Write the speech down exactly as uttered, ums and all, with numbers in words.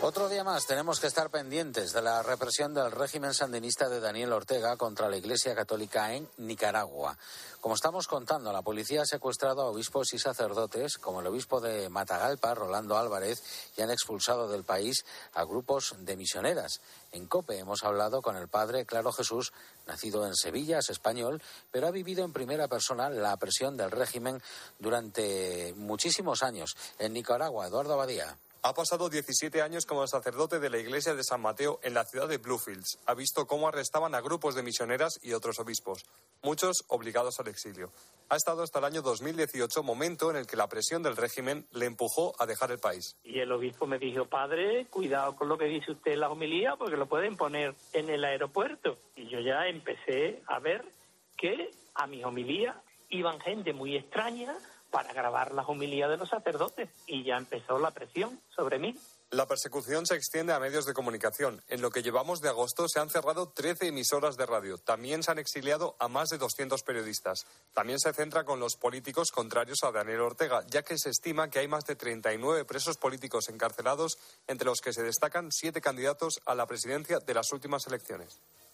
Otro día más tenemos que estar pendientes de la represión del régimen sandinista de Daniel Ortega contra la Iglesia Católica en Nicaragua. Como estamos contando, la policía ha secuestrado a obispos y sacerdotes, como el obispo de Matagalpa, Rolando Álvarez, y han expulsado del país a grupos de misioneras. En COPE hemos hablado con el padre Claro Jesús, nacido en Sevilla, es español, pero ha vivido en primera persona la presión del régimen durante muchísimos años. En Nicaragua, Eduardo Abadía. Ha pasado diecisiete años como sacerdote de la iglesia de San Mateo en la ciudad de Bluefields. Ha visto cómo arrestaban a grupos de misioneras y otros obispos, muchos obligados al exilio. Ha estado hasta el año dos mil dieciocho, momento en el que la presión del régimen le empujó a dejar el país. Y el obispo me dijo: padre, cuidado con lo que dice usted en la homilía, porque lo pueden poner en el aeropuerto. Y yo ya empecé a ver que a mis homilías iban gente muy extraña para grabar las homilías de los sacerdotes, y ya empezó la presión sobre mí. La persecución se extiende a medios de comunicación. En lo que llevamos de agosto se han cerrado trece emisoras de radio. También se han exiliado a más de doscientos periodistas. También se centra con los políticos contrarios a Daniel Ortega, ya que se estima que hay más de treinta y nueve presos políticos encarcelados, entre los que se destacan siete candidatos a la presidencia de las últimas elecciones.